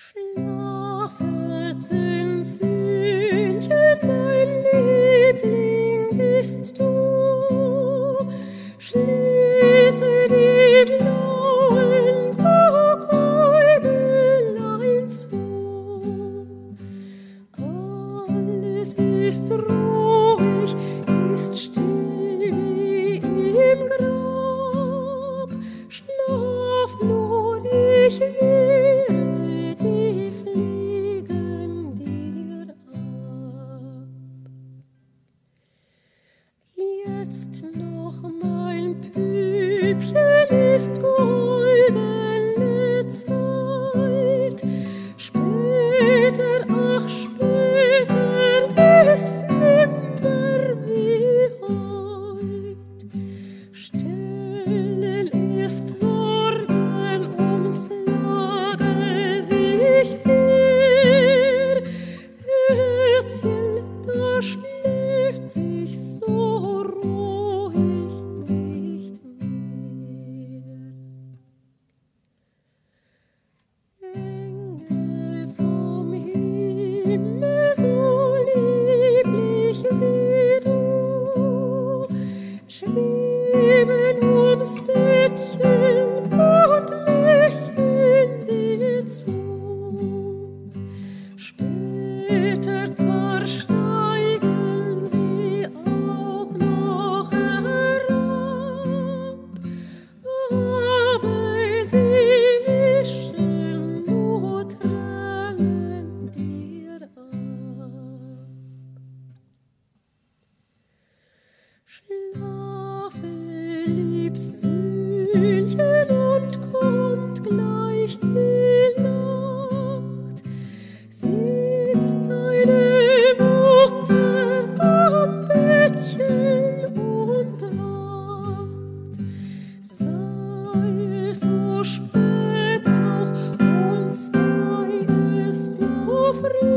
Schlafet, Söhnchen, mein Liebling bist du. Schließe die blauen Äugelein zu. Alles ist ruhig, ist still wie im Grab. Schlaf nur, ich wehre die Fliegen dir ab. Jetzt noch, mein Püppchen, ist goldene Zeit. Später, ach später, ist nimmer wie heut. Stellen ist Sorgen ums Lager sich her. Herzchen, da schläft sich so ruhig nicht mehr. Engel vom Himmel, so lieblich wie du, schweben ums Bettchen und lächeln dir zu. Später zwar steigen sie auch noch herab, aber sie wischen nur Tränen dir ab. Schlafe, liebs Söhnchen, und kommt gleich die Nacht. Sitzt deine Mutter am Bettchen und wacht. Sei es so spät auch und sei es so früh,